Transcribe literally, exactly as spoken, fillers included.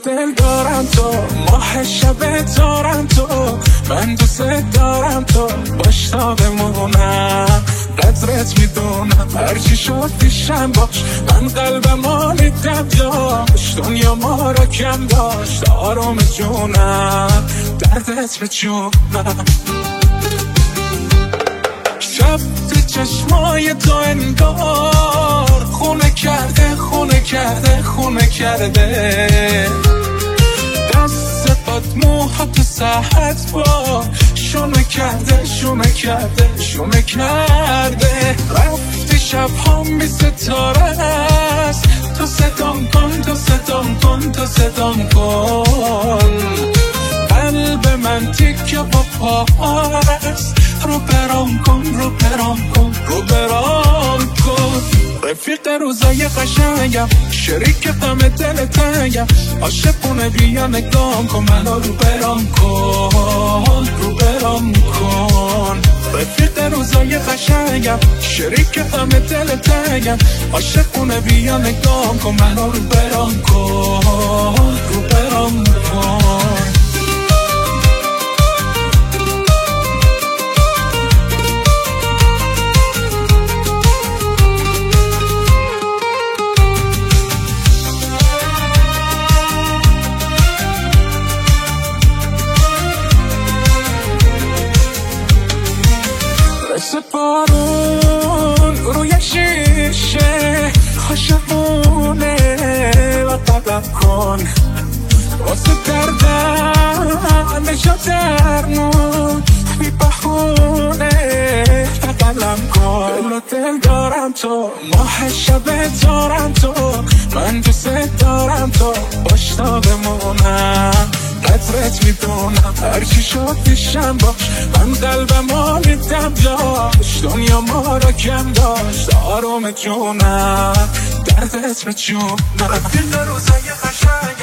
دل دارم تو، ماه شب دارم تو، من دوست دارم تو، باش تا بمونم، قدرت میدونم، هرچی شد پیشم باش، من قلبم آلیدم داشت، دنیا ما را کم داشت، آروم جونم، دردت به جونم. شب تو چشمای تو انگار خونه کرده خونه کرده خونه کرده، دست باد موها تو ساعت با شونه کرده شونه کرده شونه کرده. رفتی شب هم بی ستاره است، تو صدام کن تو صدام کن تو صدام کن، قلب من تیکه با پاست، رو برام کن رو برام کن رو برام کن. رفیق روزای قشنگم، شریک غم دل تنگم، عاشقونه بیا نگام کن، منو رو برام کن رو برام کن. رفیق روزای قشنگم، شریک غم دل تنگم، عاشقونه بیا نگام کن، منو رو برام کن رو برام کن. مثل بارون روی شیشه عاشقونه و قلب کن، واسه دردم نشا درمون بی بهونه و قلب کن. دل و دل دارم تو، ماه شب دارم تو، من دوست دارم تو، باش تا بمونم، قدرت میدونم، هرچی شد پیشم باش، من قلبم آلیدم داشت، دنیا ما را کم داشت، آروم جونم، دردت به جونم. رفیق روزای قشنگ